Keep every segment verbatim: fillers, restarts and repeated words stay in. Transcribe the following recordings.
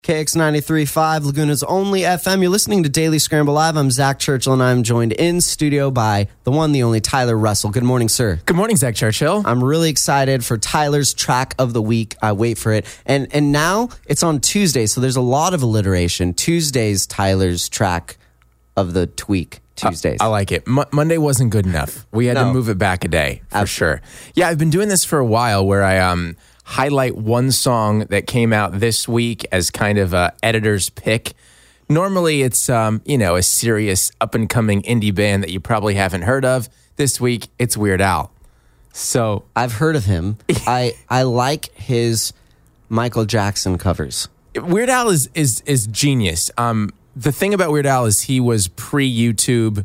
K X ninety-three point five, Laguna's only F M. You're listening to Daily Scramble Live. I'm Zach Churchill, and I'm joined in studio by the one, the only Tyler Russell. Good morning, sir. Good morning, Zach Churchill. I'm really excited for Tyler's track of the week. I wait for it. And and now it's on Tuesday, so there's a lot of alliteration. Tuesday's Tyler's track of the tweak. Tuesdays. I, I like it. Mo- Monday wasn't good enough. We had No. to move it back a day, for Absolutely. sure. Yeah, I've been doing this for a while where I um highlight one song that came out this week as kind of a editor's pick. Normally it's, um, you know, a serious up-and-coming indie band that you probably haven't heard of. This week, it's Weird Al. So I've heard of him. I, I like his Michael Jackson covers. Weird Al is is is genius. Um, the thing about Weird Al is he was pre-YouTube,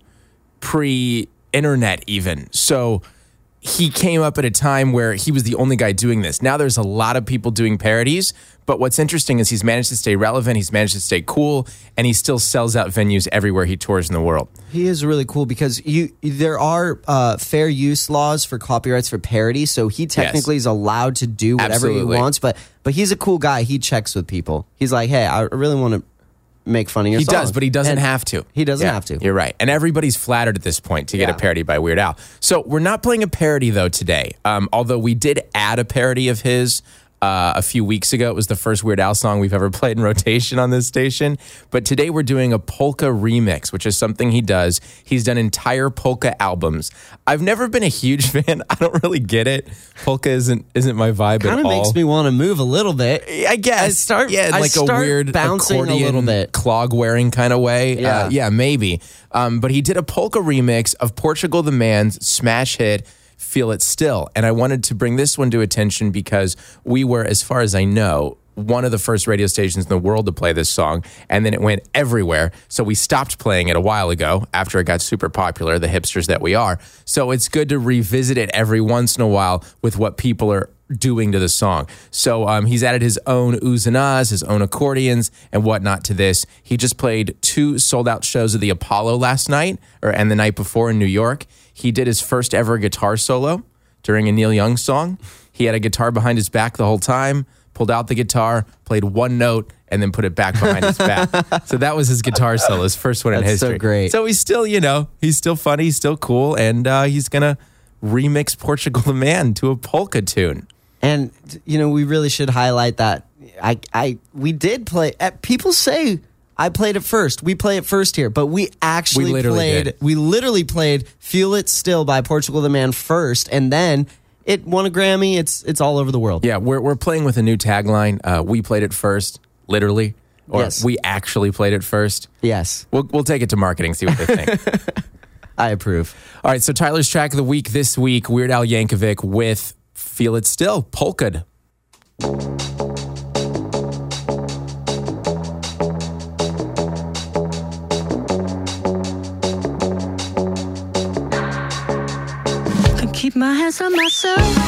pre-internet even. So he came up at a time where he was the only guy doing this. Now there's a lot of people doing parodies, but what's interesting is he's managed to stay relevant, he's managed to stay cool, and he still sells out venues everywhere he tours in the world. He is really cool because you there are uh, fair use laws for copyrights for parody, so he technically Yes. is allowed to do whatever Absolutely. he wants, but but he's a cool guy. He checks with people. He's like, hey, I really want to make fun of your He song. does, but he doesn't And have to. He doesn't Yeah, have to. You're right. And everybody's flattered at this point to get Yeah. a parody by Weird Al. So we're not playing a parody, though, today. Um, although we did add a parody of his uh, a few weeks ago. It was the first Weird Al song we've ever played in rotation on this station. But today we're doing a polka remix, which is something he does. He's done entire polka albums. I've never been a huge fan. I don't really get it. Polka isn't isn't my vibe at all. Kind of makes me want to move a little bit. I guess. I start- yeah, I like a start weird bouncing a accordion little bit. clog wearing kind of way. Yeah. Uh, yeah, maybe. Um, but he did a polka remix of Portugal the Man's smash hit, Feel It Still. And I wanted to bring this one to attention because we were, as far as I know, one of the first radio stations in the world to play this song, and then it went everywhere. So we stopped playing it a while ago after it got super popular, the hipsters that we are. So it's good to revisit it every once in a while with what people are doing to the song. So um, he's added his own oohs and ahs, his own accordions and whatnot to this. He just played two sold out shows of the Apollo last night, or and the night before in New York. He did his first ever guitar solo during a Neil Young song. He had a guitar behind his back the whole time, pulled out the guitar, played one note, and then put it back behind his back. So that was his guitar solo, his first one in That's so history. great. So he's still, you know, he's still funny, he's still cool, and uh, he's going to remix Portugal the Man to a polka tune. And you know, we really should highlight that. I, I, we did play. Uh, people say I played it first. We play it first here, but we actually We literally played. did. We literally played "Feel It Still" by Portugal the Man first, and then it won a Grammy. It's it's all over the world. Yeah, we're we're playing with a new tagline. Uh, we played it first, literally, or Yes. we actually played it first. Yes, We'll we'll take it to marketing, see what they think. I approve. All right, so Tyler's track of the week this week, Weird Al Yankovic with "Feel It Still," polka'd. I keep my hands on myself.